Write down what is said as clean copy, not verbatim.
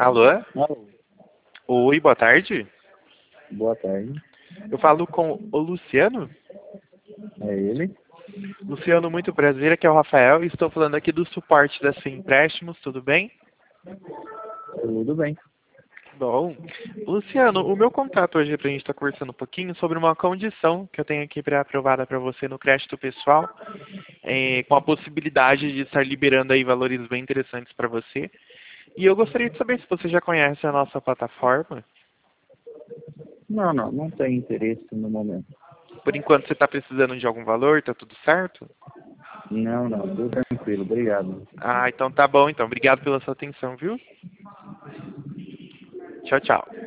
Alô? Alô, Oi, boa tarde. boa tarde. Eu falo com o Luciano. É ele? Luciano, muito prazer. Aqui é o Rafael e estou falando aqui do suporte da Sim Empréstimos, tudo bem? Tudo bem. Bom. Luciano, o meu contato hoje é para a gente estar conversando um pouquinho sobre uma condição que eu tenho aqui aprovada para você no crédito pessoal, com a possibilidade de estar liberando aí valores bem interessantes para você. E eu gostaria de saber se você já conhece a nossa plataforma. Não tem interesse no momento. Por enquanto você está precisando de algum valor, tá tudo certo? Não, tudo tranquilo, obrigado. Ah, então tá bom. Então, obrigado pela sua atenção, viu? Tchau, tchau.